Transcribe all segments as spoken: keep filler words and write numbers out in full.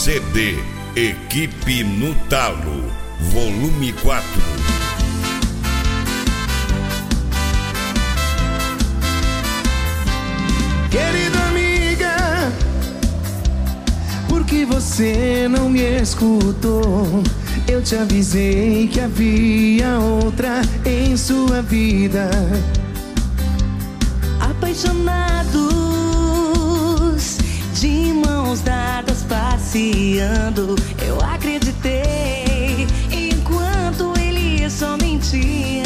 C D Equipe no Talo, volume quatro. Querida amiga, por que você não me escutou? Eu te avisei que havia outra em sua vida. Apaixonados, de mãos dadas passeando, eu acreditei enquanto ele só mentia.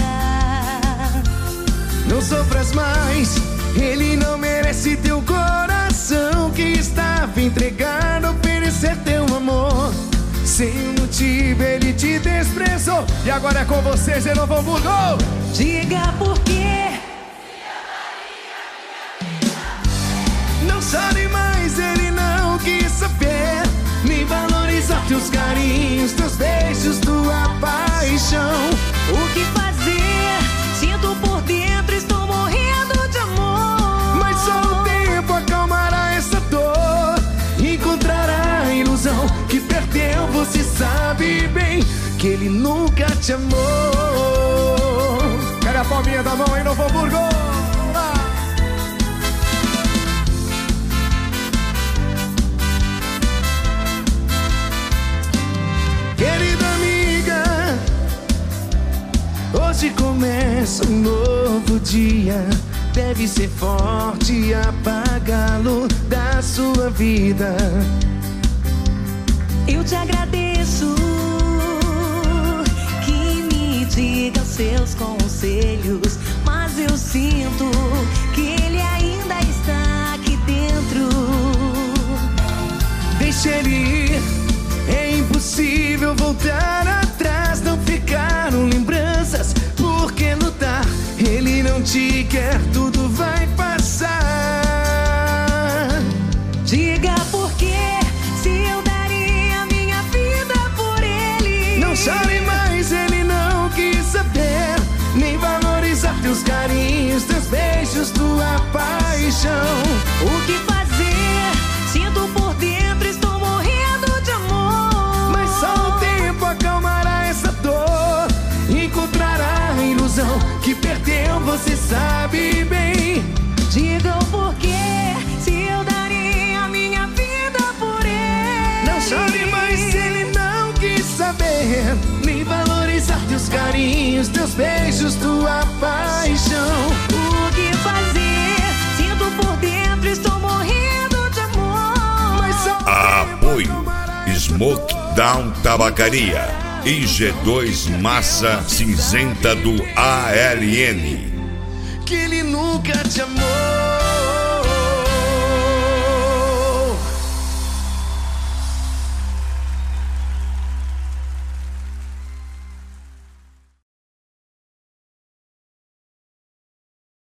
Não sofras mais, ele não merece teu coração que estava entregado a oferecer teu amor. Sem motivo ele te desprezou e agora é com você, Genovo Hamburgo. Diga por quê. Não chore mais, ele não quis saber nem valorizar teus carinhos, teus beijos, tua paixão. O que fazer? Sinto por dentro, estou morrendo de amor. Mas só o tempo acalmará essa dor, encontrará a ilusão que perdeu. Você sabe bem que ele nunca te amou. Cadê a palminha da mão aí, Novo Hamburgo? Querida amiga, hoje começa um novo dia. Deve ser forte e apagá-lo da sua vida. Eu te agradeço que me diga os seus conselhos, mas eu sinto que ele ainda está aqui dentro. Deixa ele ir, é impossível voltar atrás. Não ficaram lembranças, por que lutar? Ele não te quer, tudo vai passar. Diga por quê, se eu daria minha vida por ele. Não chore mais, ele não quis saber nem valorizar teus carinhos, teus beijos, tua paixão. O que fazer? Sinto por dentro, estou morrendo de amor. Mas só o tempo acalmará essa dor, encontrará a ilusão que perdeu. Você sabe bem. Diga o porquê, se eu daria minha vida por ele. Não chore mais, ele não quis saber nem valorizar teus carinhos, teus beijos, tua paixão. O que fazer? Sinto por dentro, estou morrendo de amor. Mas só Apoio Smoke Down Tabacaria e G dois Massa Cinzenta do A L N. que ele nunca te amou.